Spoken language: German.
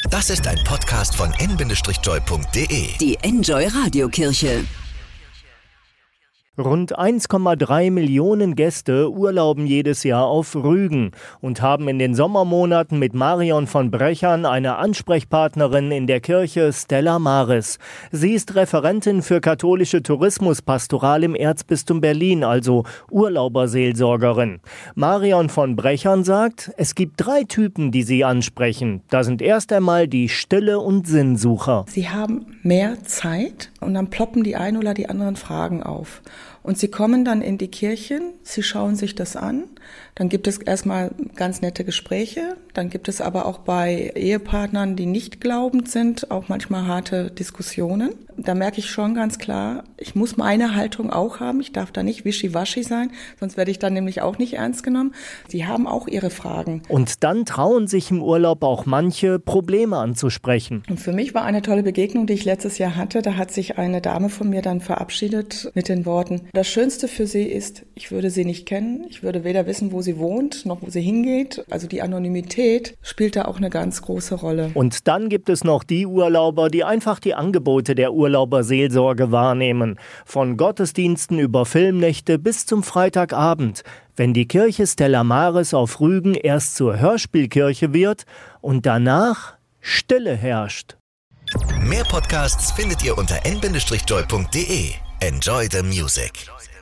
Das ist ein Podcast von n-joy.de. Die Enjoy Radiokirche. Rund 1,3 Millionen Gäste urlauben jedes Jahr auf Rügen und haben in den Sommermonaten mit Marion von Brechern eine Ansprechpartnerin in der Kirche Stella Maris. Sie ist Referentin für katholische Tourismuspastoral im Erzbistum Berlin, also Urlauberseelsorgerin. Marion von Brechern sagt, es gibt 3 Typen, die sie ansprechen. Da sind erst einmal die Stille- und Sinnsucher. Sie haben mehr Zeit und dann ploppen die ein oder die anderen Fragen auf. Und sie kommen dann in die Kirchen, sie schauen sich das an, dann gibt es erstmal ganz nette Gespräche, dann gibt es aber auch bei Ehepartnern, die nicht glaubend sind, auch manchmal harte Diskussionen. Da merke ich schon ganz klar, ich muss meine Haltung auch haben, ich darf da nicht wischiwaschi sein, sonst werde ich dann nämlich auch nicht ernst genommen. Sie haben auch ihre Fragen. Und dann trauen sich im Urlaub auch manche, Probleme anzusprechen. Und für mich war eine tolle Begegnung, die ich letztes Jahr hatte, da hat sich eine Dame von mir dann verabschiedet mit den Worten: Das Schönste für sie ist, ich würde sie nicht kennen, ich würde weder wissen, wo sie wohnt, noch wo sie hingeht. Also die Anonymität spielt da auch eine ganz große Rolle. Und dann gibt es noch die Urlauber, die einfach die Angebote der Urlauberseelsorge wahrnehmen. Von Gottesdiensten über Filmnächte bis zum Freitagabend. Wenn die Kirche Stella Maris auf Rügen erst zur Hörspielkirche wird und danach Stille herrscht. Mehr Podcasts findet ihr unter n-joy.de. Enjoy the music.